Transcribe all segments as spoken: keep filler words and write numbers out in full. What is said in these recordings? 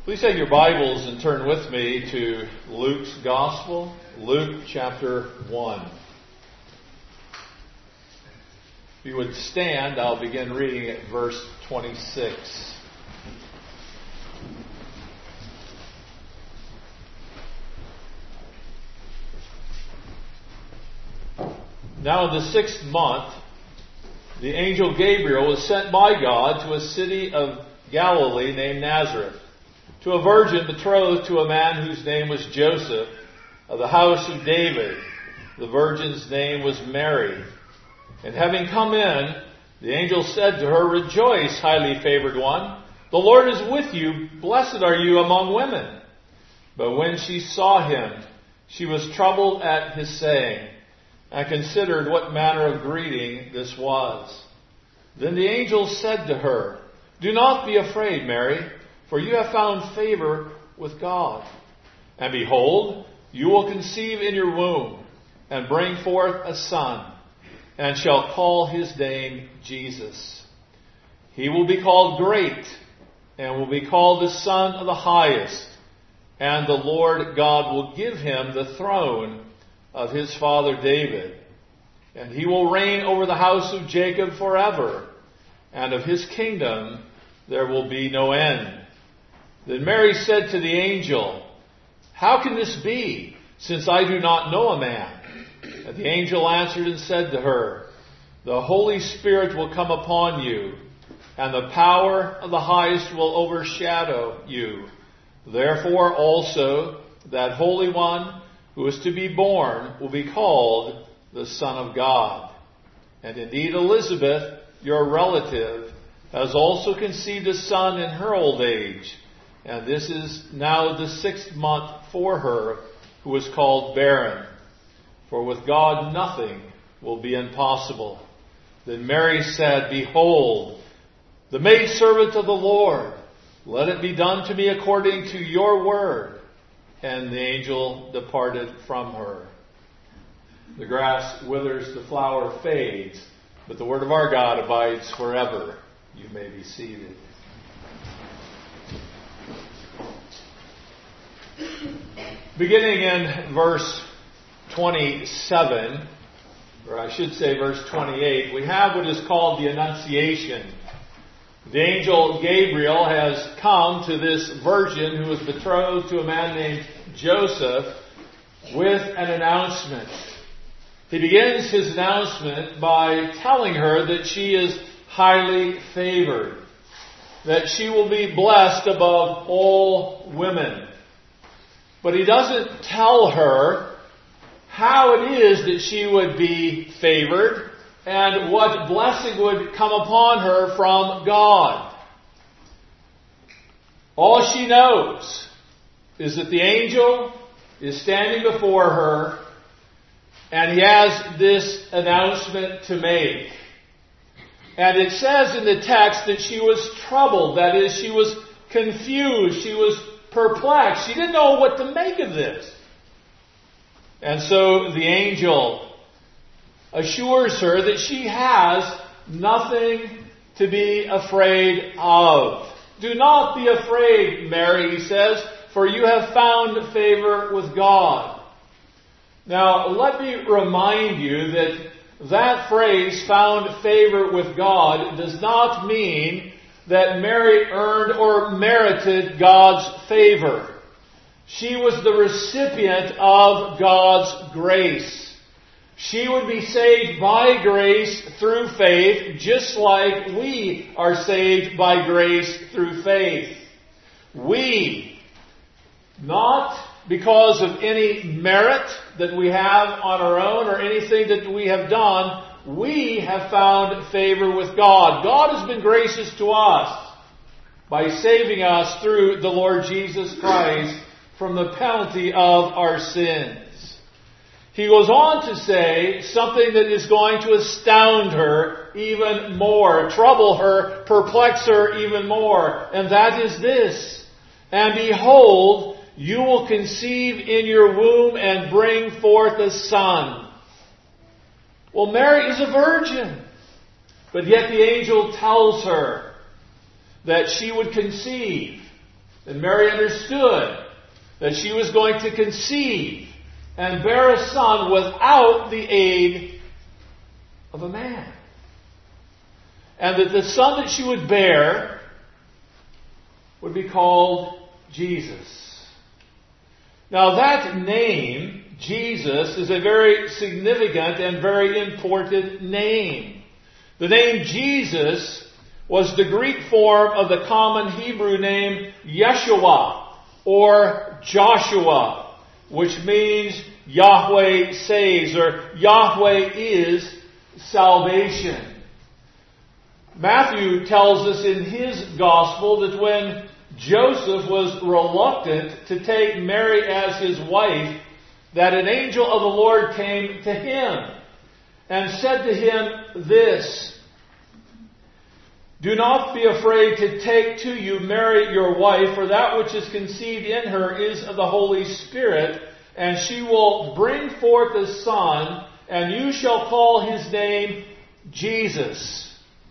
Please take your Bibles and turn with me to Luke's Gospel, Luke chapter one. If you would stand, I'll begin reading at verse twenty-six. Now in the sixth month, the angel Gabriel was sent by God to a city of Galilee named Nazareth, to a virgin betrothed to a man whose name was Joseph, of the house of David. The virgin's name was Mary. And having come in, the angel said to her, "Rejoice, highly favored one. The Lord is with you. Blessed are you among women." But when she saw him, she was troubled at his saying, and considered what manner of greeting this was. Then the angel said to her, "Do not be afraid, Mary, for you have found favor with God. And behold, you will conceive in your womb, and bring forth a son, and shall call his name Jesus. He will be called Great, and will be called the Son of the Highest. And the Lord God will give him the throne of his father David. And he will reign over the house of Jacob forever, and of his kingdom there will be no end." Then Mary said to the angel, "How can this be, since I do not know a man?" And the angel answered and said to her, "The Holy Spirit will come upon you, and the power of the Highest will overshadow you. Therefore also that Holy One who is to be born will be called the Son of God. And indeed Elizabeth, your relative, has also conceived a son in her old age. And this is now the sixth month for her, who is called barren. For with God nothing will be impossible." Then Mary said, "Behold, the maidservant of the Lord, let it be done to me according to your word." And the angel departed from her. The grass withers, the flower fades, but the word of our God abides forever. You may be seated. Beginning in verse twenty-seven, or I should say verse twenty-eight, we have what is called the Annunciation. The angel Gabriel has come to this virgin who was betrothed to a man named Joseph with an announcement. He begins his announcement by telling her that she is highly favored, that she will be blessed above all women. But he doesn't tell her how it is that she would be favored and what blessing would come upon her from God. All she knows is that the angel is standing before her and he has this announcement to make. And it says in the text that she was troubled. That is, she was confused. She was perplexed. She didn't know what to make of this. And so the angel assures her that she has nothing to be afraid of. "Do not be afraid, Mary," he says, "for you have found favor with God." Now, let me remind you that that phrase, "found favor with God," does not mean that Mary earned or merited God's favor. She was the recipient of God's grace. She would be saved by grace through faith, just like we are saved by grace through faith. We, not because of any merit that we have on our own or anything that we have done, we have found favor with God. God has been gracious to us by saving us through the Lord Jesus Christ from the penalty of our sins. He goes on to say something that is going to astound her even more, trouble her, perplex her even more, and that is this: "And behold, you will conceive in your womb and bring forth a son." Well, Mary is a virgin, but yet the angel tells her that she would conceive And Mary understood that she was going to conceive and bear a son without the aid of a man. And that the son that she would bear would be called Jesus. Now that name, Jesus, is a very significant and very important name. The name Jesus was the Greek form of the common Hebrew name Yeshua or Joshua, which means Yahweh saves, or Yahweh is salvation. Matthew tells us in his gospel that when Joseph was reluctant to take Mary as his wife, that an angel of the Lord came to him and said to him this: "Do not be afraid to take to you Mary your wife, for that which is conceived in her is of the Holy Spirit, and she will bring forth a son, and you shall call his name Jesus."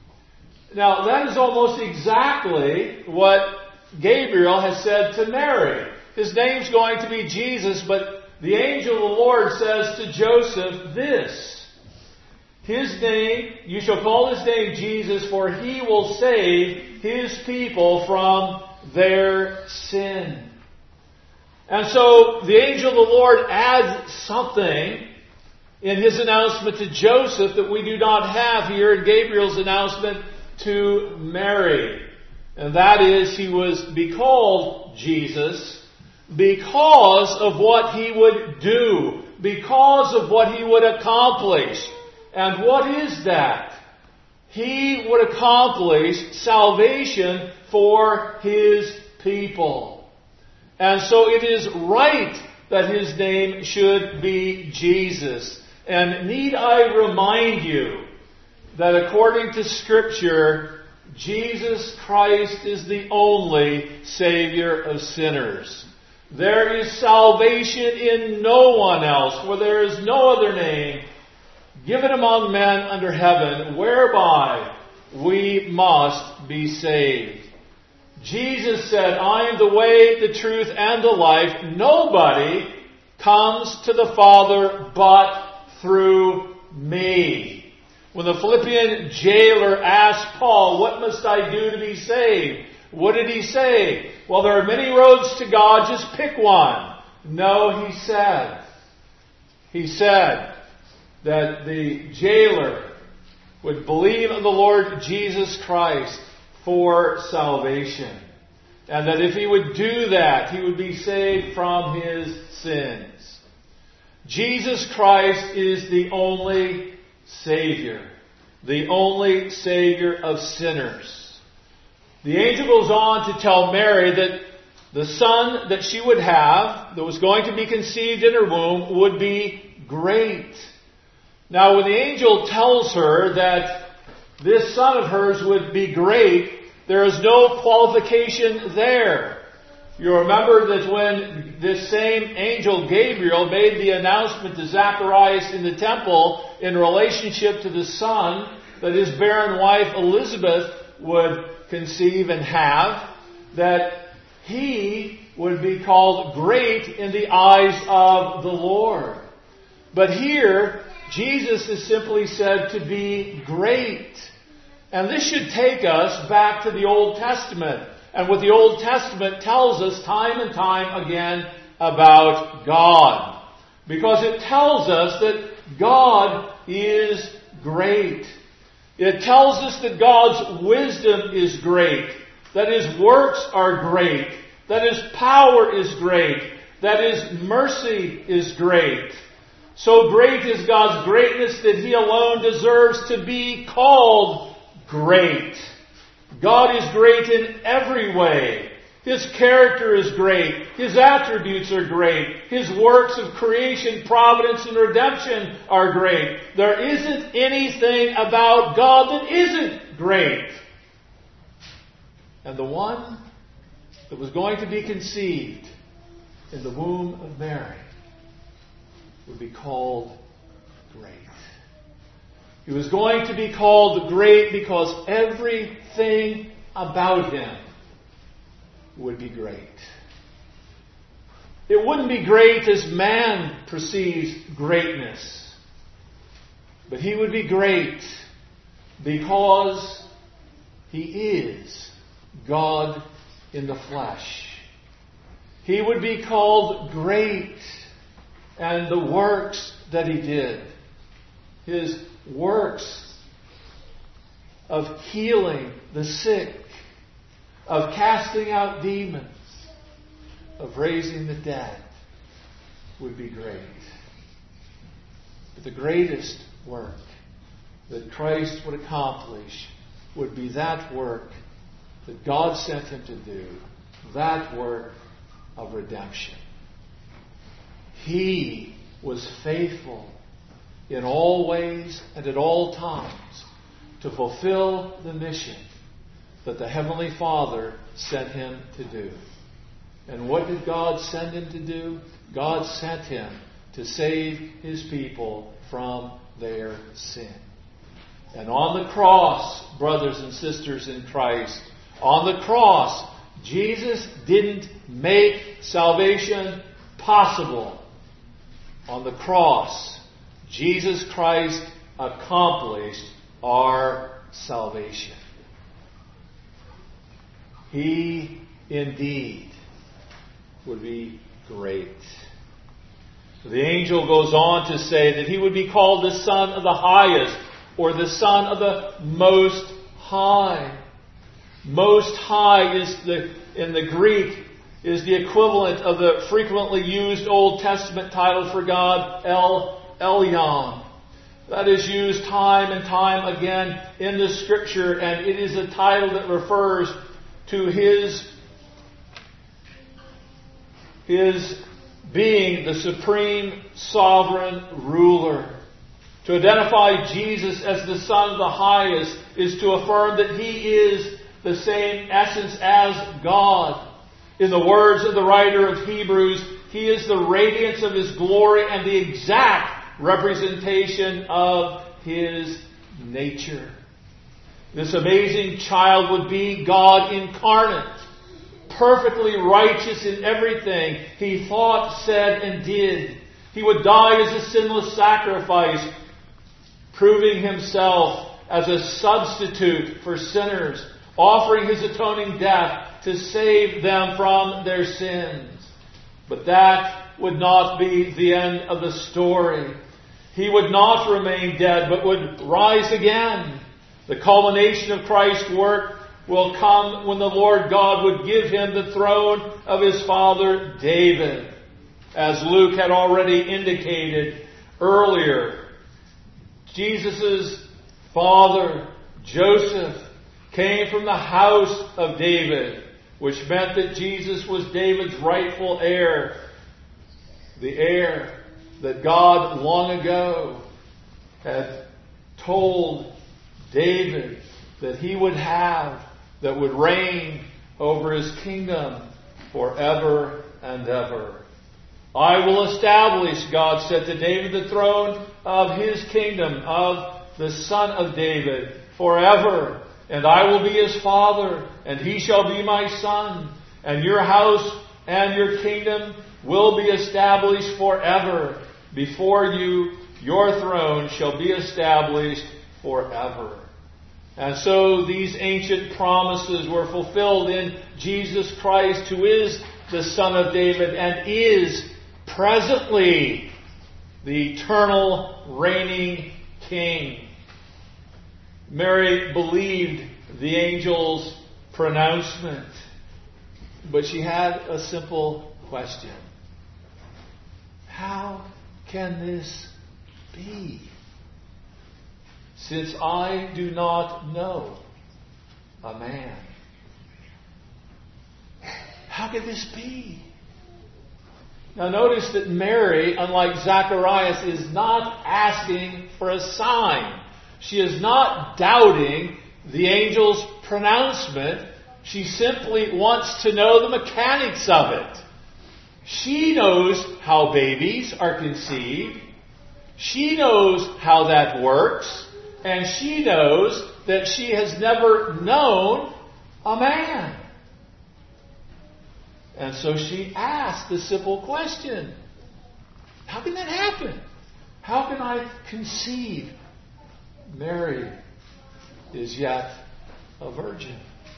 Now that is almost exactly what Gabriel has said to Mary. His name's going to be Jesus, but the angel of the Lord says to Joseph this: "His name, you shall call his name Jesus, for he will save his people from their sin." And so the angel of the Lord adds something in his announcement to Joseph that we do not have here in Gabriel's announcement to Mary. And that is, he was to be called Jesus because of what he would do, because of what he would accomplish. And what is that? He would accomplish salvation for his people. And so it is right that his name should be Jesus. And need I remind you that according to Scripture, Jesus Christ is the only Savior of sinners. There is salvation in no one else, for there is no other name given among men under heaven whereby we must be saved. Jesus said, "I am the way, the truth, and the life. Nobody comes to the Father but through me." When the Philippian jailer asked Paul, "What must I do to be saved?" what did he say? Well, there are many roads to God, just pick one. No, he said. He said that the jailer would believe in the Lord Jesus Christ for salvation. And that if he would do that, he would be saved from his sins. Jesus Christ is the only Savior. The only Savior of sinners. The angel goes on to tell Mary that the son that she would have, that was going to be conceived in her womb, would be great. Now, when the angel tells her that this son of hers would be great, there is no qualification there. You remember that when this same angel Gabriel made the announcement to Zacharias in the temple in relationship to the son that his barren wife Elizabeth would conceive and have, that he would be called great in the eyes of the Lord. But here, Jesus is simply said to be great. And this should take us back to the Old Testament and what the Old Testament tells us time and time again about God. Because it tells us that God is great. It tells us that God's wisdom is great, that His works are great, that His power is great, that His mercy is great. So great is God's greatness that He alone deserves to be called great. God is great in every way. His character is great. His attributes are great. His works of creation, providence, and redemption are great. There isn't anything about God that isn't great. And the one that was going to be conceived in the womb of Mary would be called great. He was going to be called great because everything about Him would be great. It wouldn't be great as man perceives greatness, but He would be great because He is God in the flesh. He would be called great, and the works that He did, His works of healing the sick, of casting out demons, of raising the dead, would be great. But the greatest work that Christ would accomplish would be that work that God sent Him to do, that work of redemption. He was faithful in all ways and at all times to fulfill the mission that the Heavenly Father sent Him to do. And what did God send Him to do? God sent Him to save His people from their sin. And on the cross, brothers and sisters in Christ, on the cross, Jesus didn't make salvation possible. On the cross, Jesus Christ accomplished our salvation. He indeed would be great. The angel goes on to say that He would be called the Son of the Highest, or the Son of the Most High. Most High is the, in the Greek, is the equivalent of the frequently used Old Testament title for God, El Elyon. That is used time and time again in the Scripture, and it is a title that refers to His, His being the supreme sovereign ruler. To identify Jesus as the Son of the Highest is to affirm that He is the same essence as God. In the words of the writer of Hebrews, He is the radiance of His glory and the exact representation of His nature. This amazing child would be God incarnate, perfectly righteous in everything He thought, said, and did. He would die as a sinless sacrifice, proving Himself as a substitute for sinners, offering His atoning death to save them from their sins. But that would not be the end of the story. He would not remain dead, but would rise again. The culmination of Christ's work will come when the Lord God would give Him the throne of His father David. As Luke had already indicated earlier, Jesus' father, Joseph, came from the house of David, which meant that Jesus was David's rightful heir. The heir that God long ago had told David that he would have, that would reign over His kingdom forever and ever. I will establish, God said to David, the throne of His kingdom, of the Son of David, forever. And I will be His father, and He shall be my son. And your house and your kingdom will be established forever. Before you, your throne shall be established forever. And so these ancient promises were fulfilled in Jesus Christ, who is the Son of David and is presently the eternal reigning King. Mary believed the angel's pronouncement, but she had a simple question. How can this be? Since I do not know a man. How can this be? Now notice that Mary, unlike Zacharias, is not asking for a sign. She is not doubting the angel's pronouncement. She simply wants to know the mechanics of it. She knows how babies are conceived. She knows how that works. And she knows that she has never known a man. And so she asked the simple question, how can that happen? How can I conceive? Mary is yet a virgin.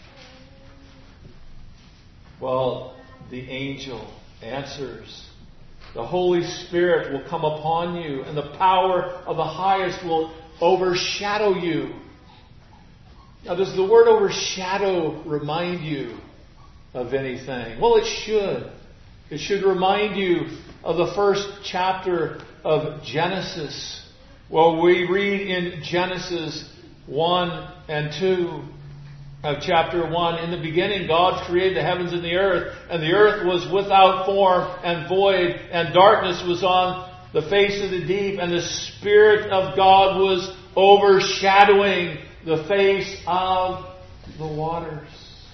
Well, the angel answers, the Holy Spirit will come upon you, and the power of the highest will overshadow you. Now, does the word overshadow remind you of anything? Well, it should. It should remind you of the first chapter of Genesis. Well, we read in Genesis one and two of chapter one, in the beginning God created the heavens and the earth, and the earth was without form and void, and darkness was on the face of the deep, and the Spirit of God was overshadowing the face of the waters.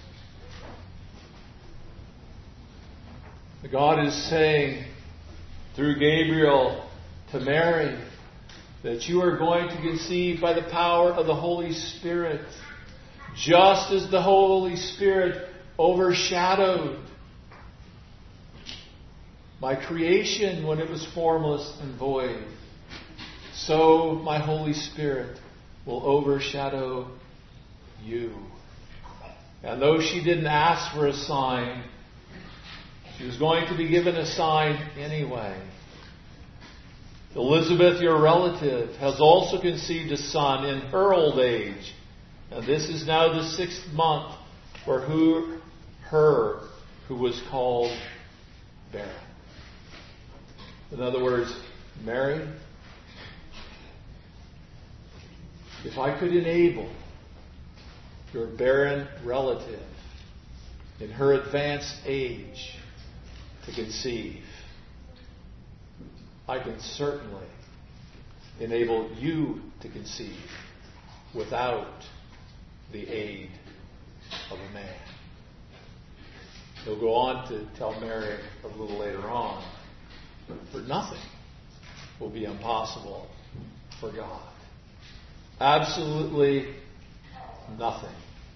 God is saying through Gabriel to Mary that you are going to conceive by the power of the Holy Spirit, just as the Holy Spirit overshadowed my creation when it was formless and void. So my Holy Spirit will overshadow you. And though she didn't ask for a sign, she was going to be given a sign anyway. Elizabeth, your relative, has also conceived a son in her old age. And this is now the sixth month for who, her who was called barren. In other words, Mary, if I could enable your barren relative in her advanced age to conceive, I can certainly enable you to conceive without the aid of a man. He'll go on to tell Mary a little later on, for nothing will be impossible for God. Absolutely nothing.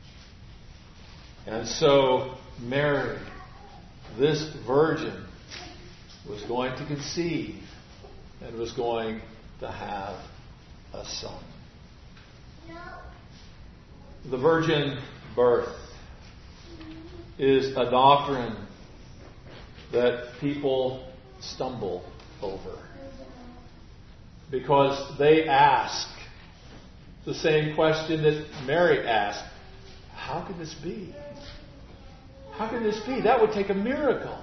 And so Mary, this virgin, was going to conceive and was going to have a son. The virgin birth is a doctrine that people stumble over because they ask the same question that Mary asked. How can this be? How can this be? That would take a miracle.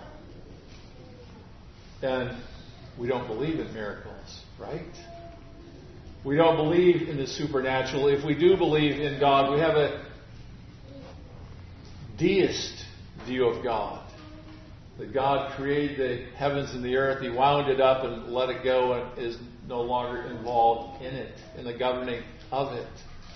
And we don't believe in miracles, right? We don't believe in the supernatural. If we do believe in God, we have a deist view of God. That God created the heavens and the earth, He wound it up and let it go and is no longer involved in it, in the governing of it.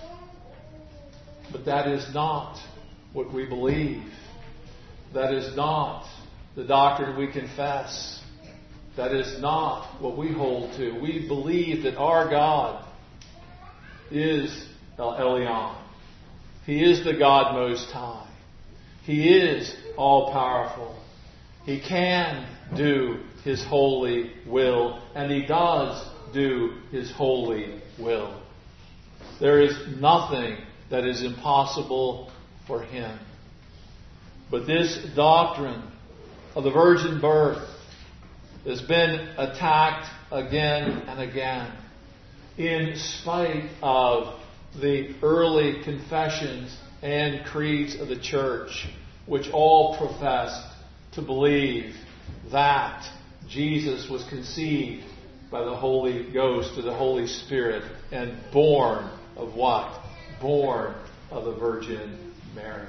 But that is not what we believe. That is not the doctrine we confess. That is not what we hold to. We believe that our God is El Elyon. He is the God Most High. He is all-powerful. He can do His holy will, and He does do His holy will. There is nothing that is impossible for Him. But this doctrine of the virgin birth has been attacked again and again, in spite of the early confessions and creeds of the church, which all professed to believe that Jesus was conceived by the Holy Ghost or the Holy Spirit and born of what? Born of the Virgin Mary.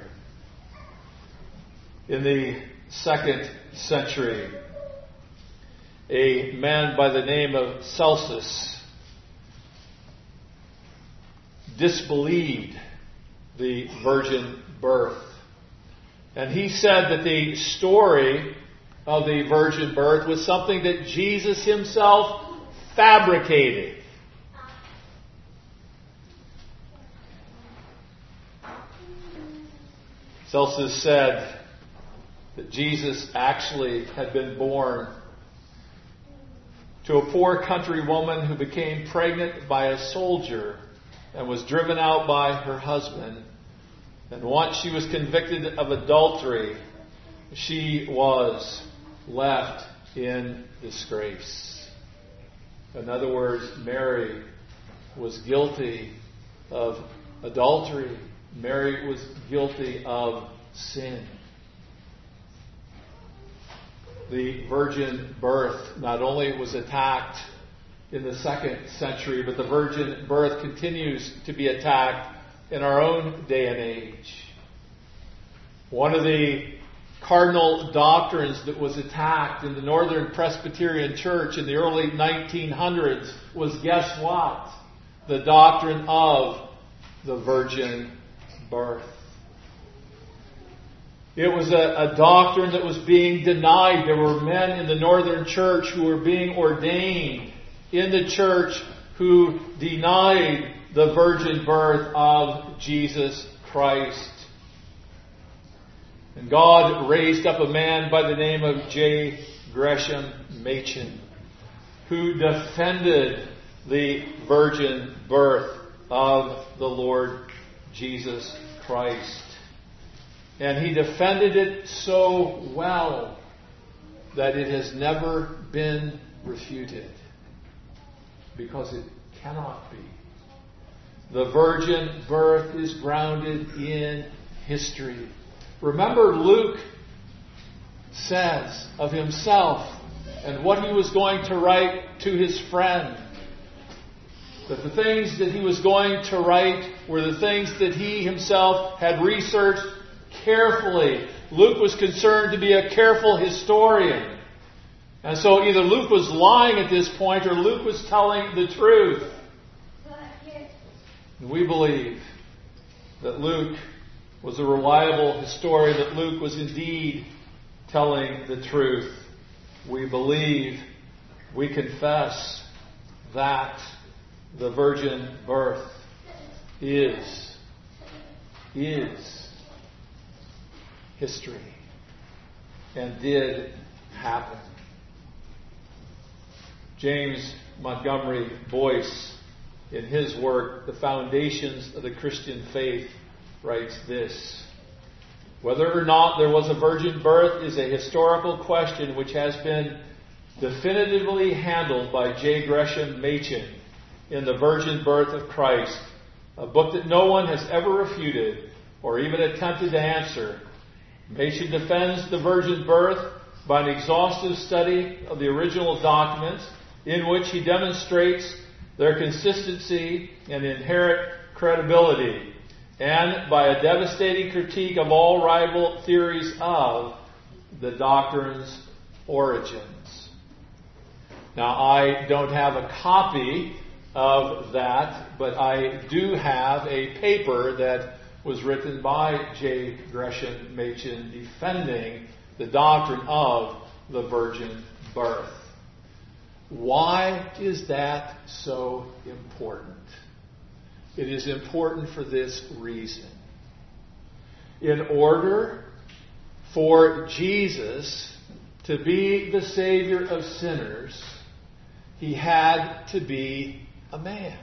In the second century, a man by the name of Celsus disbelieved the virgin birth. And he said that the story of the virgin birth was something that Jesus Himself fabricated. Celsus said that Jesus actually had been born to a poor country woman who became pregnant by a soldier and was driven out by her husband. And once she was convicted of adultery, she was left in disgrace. In other words, Mary was guilty of adultery. Mary was guilty of sin. The virgin birth not only was attacked in the second century, but the virgin birth continues to be attacked in our own day and age. One of the cardinal doctrines that was attacked in the Northern Presbyterian Church in the early nineteen hundreds was, guess what? The doctrine of the virgin birth. It was a, a doctrine that was being denied. There were men in the Northern Church who were being ordained in the church who denied the virgin birth of Jesus Christ. And God raised up a man by the name of J. Gresham Machen, who defended the virgin birth of the Lord Jesus Christ. And he defended it so well that it has never been refuted, because it cannot be. The virgin birth is grounded in history. Remember, Luke says of himself and what he was going to write to his friend, that the things that he was going to write were the things that he himself had researched carefully. Luke was concerned to be a careful historian. And so either Luke was lying at this point or Luke was telling the truth. And we believe that Luke was a reliable historian, that Luke was indeed telling the truth. We believe, we confess that the virgin birth is, is history and did happen. James Montgomery Boyce, in his work, The Foundations of the Christian Faith, writes this: whether or not there was a virgin birth is a historical question which has been definitively handled by J. Gresham Machen in The Virgin Birth of Christ, a book that no one has ever refuted or even attempted to answer. Machen defends the virgin birth by an exhaustive study of the original documents, in which he demonstrates their consistency and inherent credibility, and by a devastating critique of all rival theories of the doctrine's origins. Now, I don't have a copy of that, but I do have a paper that was written by J. Gresham Machen defending the doctrine of the virgin birth. Why is that so important? It is important for this reason. In order for Jesus to be the Savior of sinners, he had to be a man.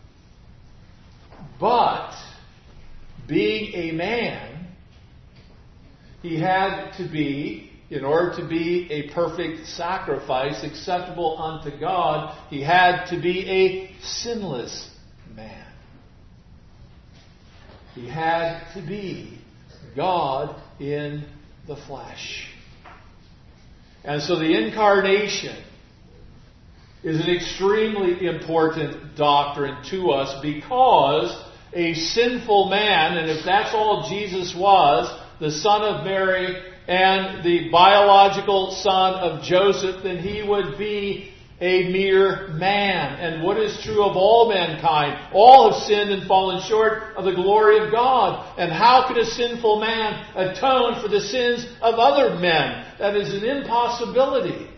But being a man, he had to be, in order to be a perfect sacrifice acceptable unto God, he had to be a sinless man. He had to be God in the flesh. And so the incarnation is an extremely important doctrine to us, because a sinful man, and if that's all Jesus was, the son of Mary and the biological son of Joseph, then he would be a mere man. And what is true of all mankind? All have sinned and fallen short of the glory of God. And how could a sinful man atone for the sins of other men? That is an impossibility.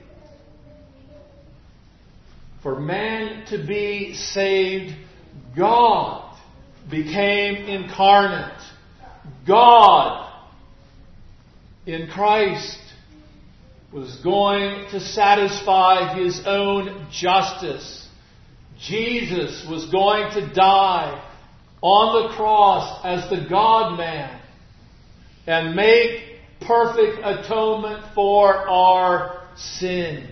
For man to be saved, God became incarnate. God in Christ was going to satisfy His own justice. Jesus was going to die on the cross as the God-man and make perfect atonement for our sins.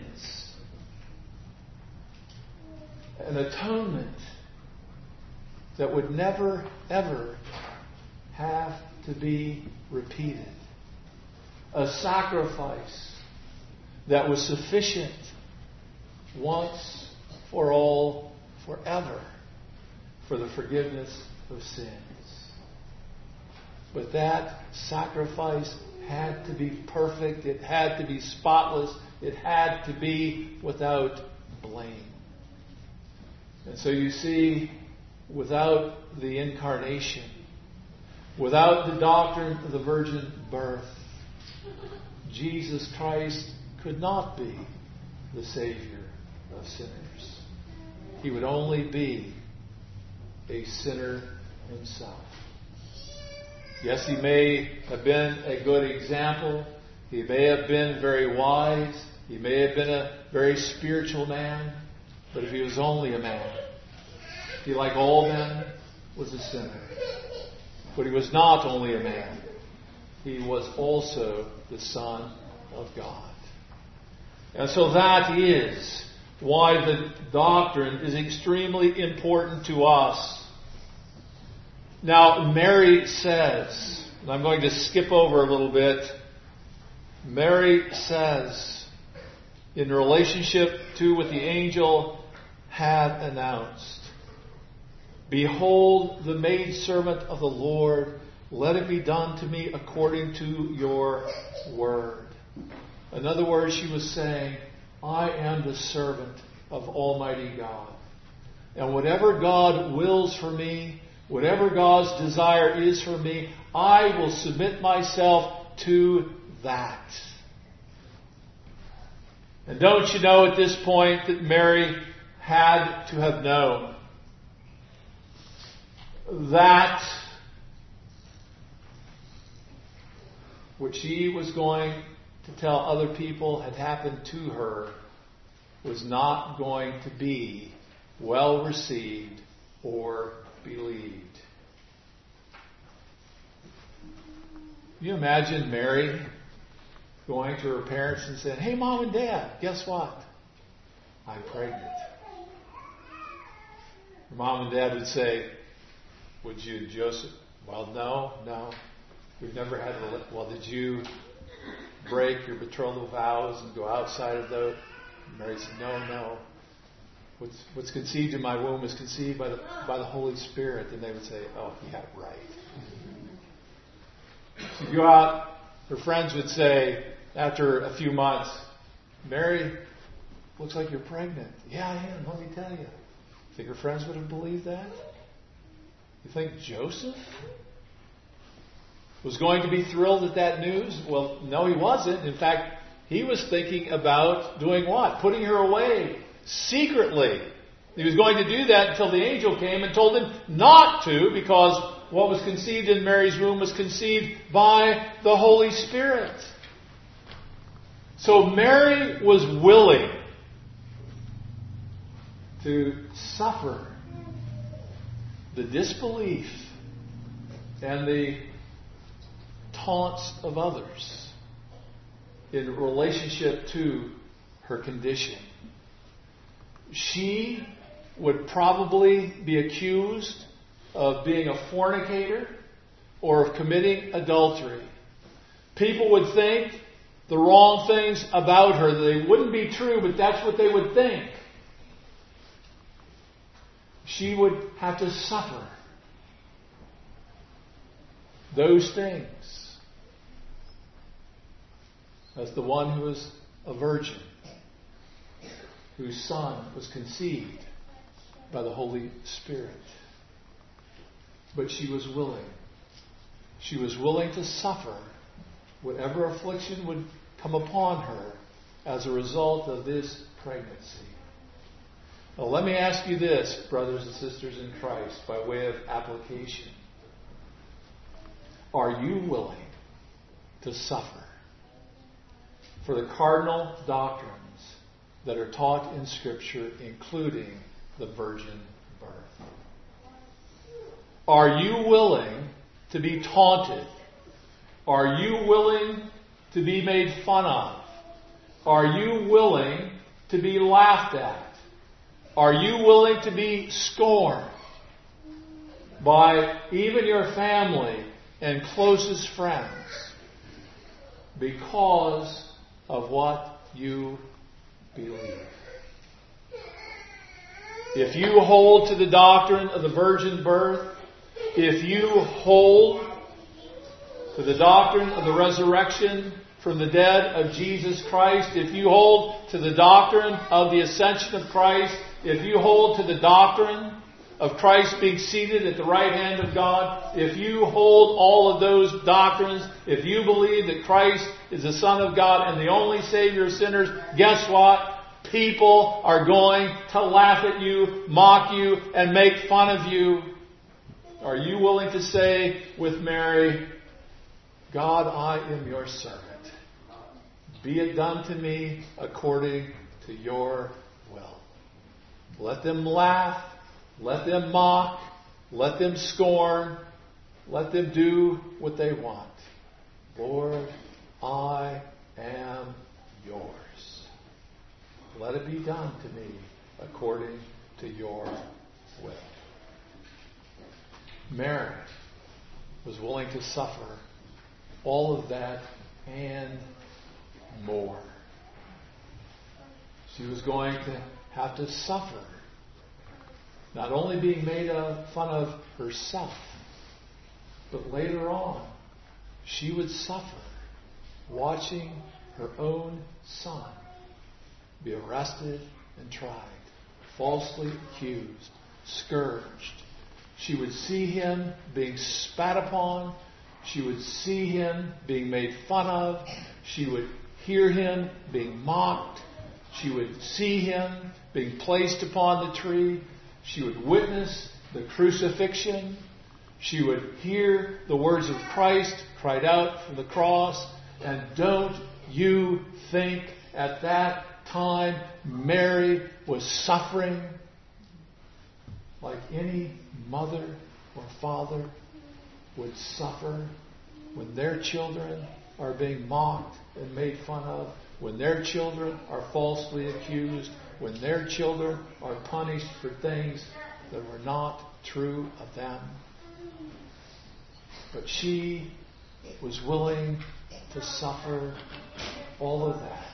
An atonement that would never, ever have to be repeated. A sacrifice that was sufficient once for all, forever, for the forgiveness of sins. But that sacrifice had to be perfect. It had to be spotless. It had to be without blame. And so you see, without the incarnation, without the doctrine of the virgin birth, Jesus Christ could not be the Savior of sinners. He would only be a sinner himself. Yes, he may have been a good example. He may have been very wise. He may have been a very spiritual man. But if he was only a man, he, like all men, was a sinner. But he was not only a man. He was also the Son of God. And so that is why the doctrine is extremely important to us. Now, Mary says, and I'm going to skip over a little bit. Mary says, in relationship to what the angel had announced, "Behold, the maidservant of the Lord, let it be done to me according to your word." In other words, she was saying, I am the servant of Almighty God. And whatever God wills for me, whatever God's desire is for me, I will submit myself to that. And don't you know at this point that Mary had to have known that what she was going to tell other people had happened to her was not going to be well received or believed. Can you imagine Mary going to her parents and saying, "Hey, Mom and Dad, guess what? I'm pregnant." Her mom and dad would say, "Would you, Joseph?" "Well, no, no. We've never had a... Well, did you break your betrothal vows and go outside of those?" Mary said, "No, no. What's, what's conceived in my womb is conceived by the, by the Holy Spirit." And they would say, "Oh, yeah, right." She'd go out. Her friends would say, after a few months, "Mary, looks like you're pregnant." "Yeah, I am. Let me tell you." Think her friends would have believed that? You think Joseph was going to be thrilled at that news? Well, no, he wasn't. In fact, he was thinking about doing what? Putting her away secretly. He was going to do that until the angel came and told him not to, because what was conceived in Mary's womb was conceived by the Holy Spirit. So Mary was willing to suffer the disbelief and the taunts of others in relationship to her condition. She would probably be accused of being a fornicator or of committing adultery. People would think the wrong things about her. They wouldn't be true, but that's what they would think. She would have to suffer those things as the one who was a virgin, whose son was conceived by the Holy Spirit. But she was willing. She was willing to suffer whatever affliction would come upon her as a result of this pregnancy. Now, let me ask you this, brothers and sisters in Christ, by way of application. Are you willing to suffer for the cardinal doctrines that are taught in Scripture, including the virgin birth? Are you willing to be taunted? Are you willing to be made fun of? Are you willing to be laughed at? Are you willing to be scorned by even your family and closest friends because of what you believe? If you hold to the doctrine of the virgin birth, if you hold to the doctrine of the resurrection from the dead of Jesus Christ, if you hold to the doctrine of the ascension of Christ, if you hold to the doctrine of Christ being seated at the right hand of God, if you hold all of those doctrines, if you believe that Christ is the Son of God and the only Savior of sinners, guess what? People are going to laugh at you, mock you, and make fun of you. Are you willing to say with Mary, God, I am your servant. Be it done to me according to your will. Let them laugh. Let them mock. Let them scorn. Let them do what they want. Lord, I am yours. Let it be done to me according to your will. Mary was willing to suffer all of that and more. She was going to have to suffer, not only being made of fun of herself, but later on, she would suffer watching her own son be arrested and tried, falsely accused, scourged. She would see him being spat upon. She would see him being made fun of. She would hear him being mocked. She would see him being placed upon the tree. She would witness the crucifixion. She would hear the words of Christ cried out from the cross. And don't you think at that time Mary was suffering like any mother or father would suffer when their children are being mocked and made fun of, when their children are falsely accused, when their children are punished for things that were not true of them? But she was willing to suffer all of that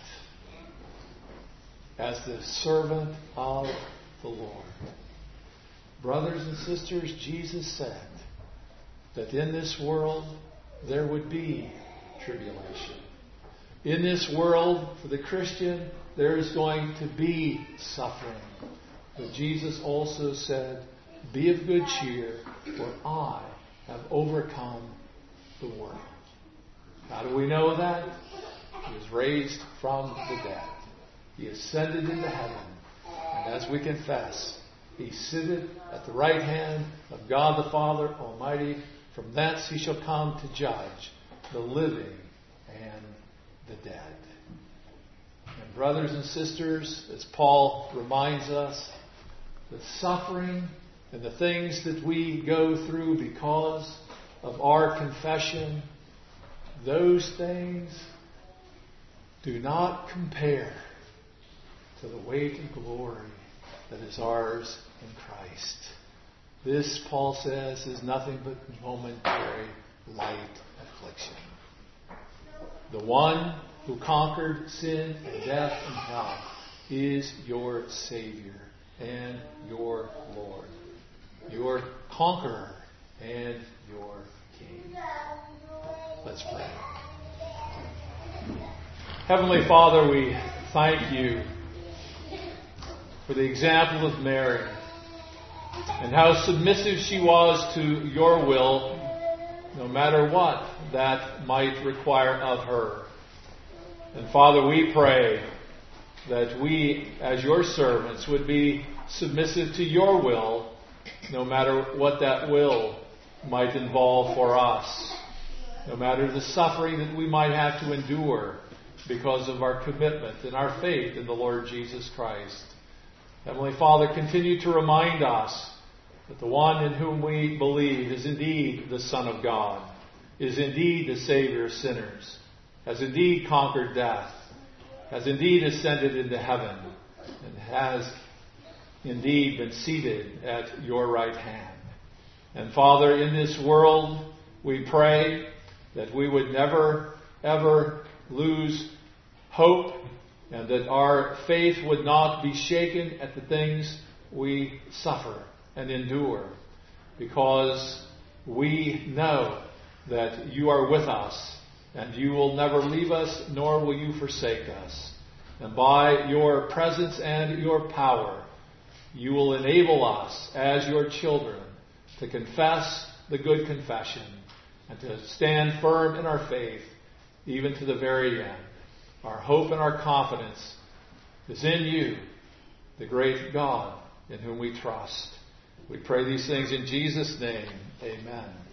as the servant of the Lord. Brothers and sisters, Jesus said that in this world there would be tribulation. In this world, for the Christian, there is going to be suffering. But Jesus also said, be of good cheer, for I have overcome the world. How do we know that? He was raised from the dead. He ascended into heaven. And as we confess, He sitteth at the right hand of God the Father Almighty. From thence He shall come to judge the living and the dead. And brothers and sisters, as Paul reminds us, the suffering and the things that we go through because of our confession, those things do not compare to the weight and glory that is ours in Christ. This, Paul says, is nothing but momentary light affliction. The one who conquered sin and death and hell is your Savior and your Lord, your conqueror and your King. Let's pray. Heavenly Father, we thank you for the example of Mary and how submissive she was to your will, no matter what that might require of her. And Father, we pray that we, as your servants, would be submissive to your will, no matter what that will might involve for us, no matter the suffering that we might have to endure because of our commitment and our faith in the Lord Jesus Christ. Heavenly Father, continue to remind us that the one in whom we believe is indeed the Son of God, is indeed the Savior of sinners, has indeed conquered death, has indeed ascended into heaven, and has indeed been seated at your right hand. And Father, in this world, we pray that we would never, ever lose hope, and that our faith would not be shaken at the things we suffer and endure, because we know that you are with us, and you will never leave us, nor will you forsake us. And by your presence and your power, you will enable us as your children to confess the good confession and to stand firm in our faith even to the very end. Our hope and our confidence is in you, the great God in whom we trust. We pray these things in Jesus' name. Amen.